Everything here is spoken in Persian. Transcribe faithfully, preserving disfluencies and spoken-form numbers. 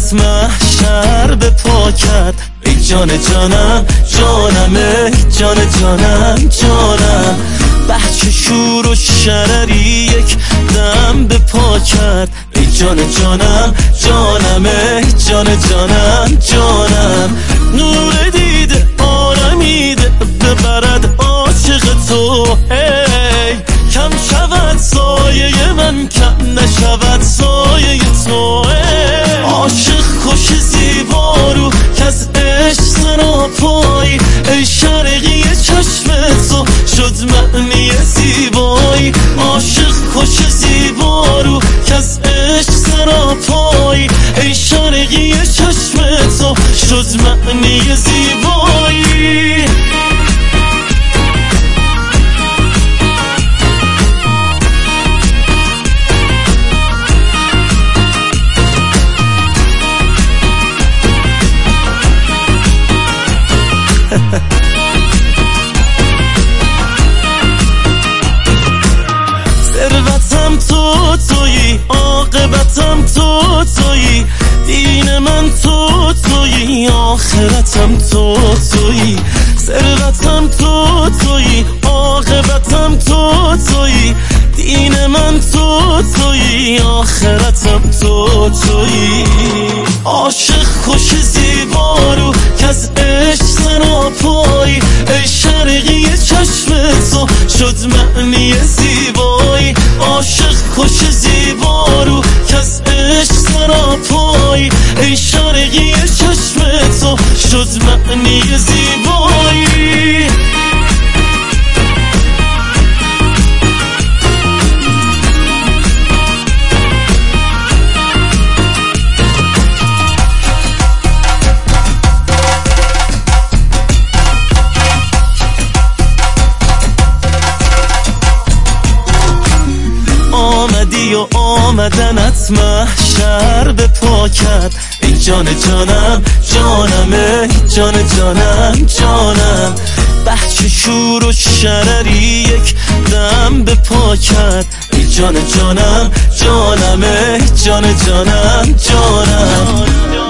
محشر به پا کرد. ای جان جانم جانم، ای جان جانم جانم. بچه شور و شرری یک دم به پا کرد. ای جان جانم جانم، ای جان جانم جانم. نور دیده آرمیده ببرد عاشق تو. ای کم شود سایه من، کم نشود سایه تو. ای عاشق خوش زیبا رو که از عشق سراپایی. ای شرقی چشم تو شد معنی زیبایی. عاشق خوش زیبا رو که از عشق سراپایی. ای شرقی چشم تو شد معنی زیبایی. ثروتم تو تویی، عاقبتم تو تویی. دین من تو تویی، آخرتم تو تویی. ثروتم تو تویی، عاقبتم تو تویی. دین من تو تویی، آخرتم تو تویی. عاشق خوش زیبا رو که از عشق سراپایی. ای شرقی چشم تو شد معنی زیبایی. عاشق خوش زیبا رو که از عشق سراپایی. ای شرقی چشم تو شد معنی زیبایی. آمدی و آمدنت محشر به پا کرد. ای جان جانم جانم، ای جان جانم جانم. بچه شور و شرری یک دم به پا کرد. ای جان جانم جانم، ای جان جانم جانم.